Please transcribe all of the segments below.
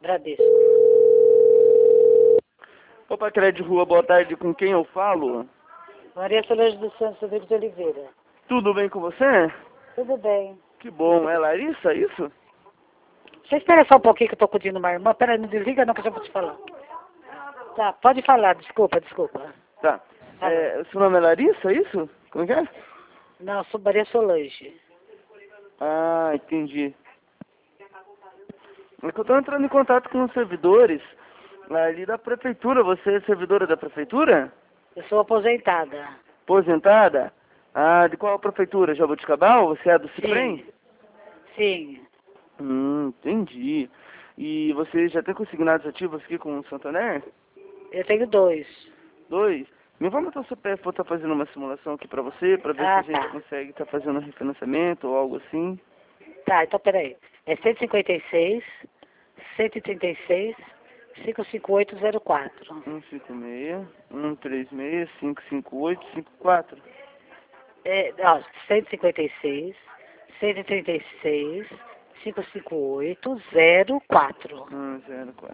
Bradesco. Opa, Crédito Rua, boa tarde. Com quem eu falo? Maria Solange dos Santos Rodrigues de Oliveira. Tudo bem com você? Tudo bem. Que bom. É Larissa, isso? Você espera só um pouquinho que eu tô pedindo uma irmã. Peraí, não desliga não que eu já vou te falar. Tá, pode falar. Desculpa. Tá. O seu nome é Larissa, isso? Como é que é? Não, sou Maria Solange. Ah, entendi. É que eu tô entrando em contato com os servidores ali da prefeitura. Você é servidora da prefeitura? Eu sou aposentada. Aposentada? Ah, de qual prefeitura? Jaboticabal? Você é do Cifrem? Sim. Entendi. E você já tem consignados ativos aqui com o Santander? Eu tenho 2. 2? Me vamos então o CPF, vou estar fazendo uma simulação aqui pra você, pra ver se a gente consegue estar fazendo um refinanciamento ou algo assim. Tá, então peraí. É 156, 136, 55804. 156, 136, 558, 54. Ó, 156, 136, 55804. 04.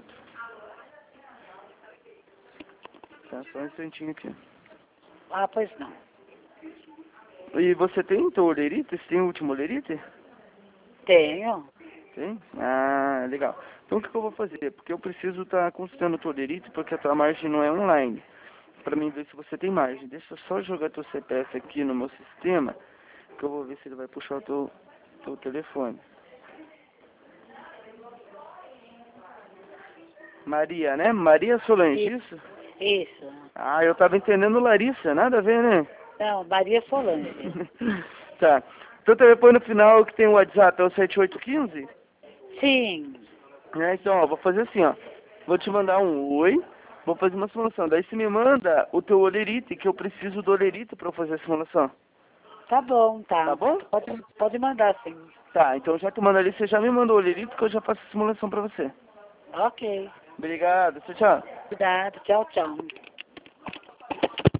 Tá, só um instantinho aqui. Ah, pois não. E você tem o olerite? Você tem o último olerite? Tenho. Tem? Ah, legal. Então o que eu vou fazer? Porque eu preciso estar consultando o teu olerite, porque a tua margem não é online. Pra mim ver se você tem margem. Deixa eu só jogar teu CPF aqui no meu sistema, que eu vou ver se ele vai puxar o teu telefone. Maria, né? Maria Solange, isso? Isso. Ah, eu tava entendendo Larissa, nada a ver, né? Não, Maria Solange. Tá. Teu telefone final que tem o WhatsApp é o 7815? Sim. Então, ó, vou fazer assim, ó. Vou te mandar um oi, vou fazer uma simulação. Daí você me manda o teu olerite, que eu preciso do olerite pra eu fazer a simulação. Tá bom, tá. Tá bom? Pode mandar, sim. Tá, então já que eu mando ali, você já me manda o olerite que eu já faço a simulação pra você. Ok. Obrigado, tchau, tchau. Cuidado. Tchau, tchau.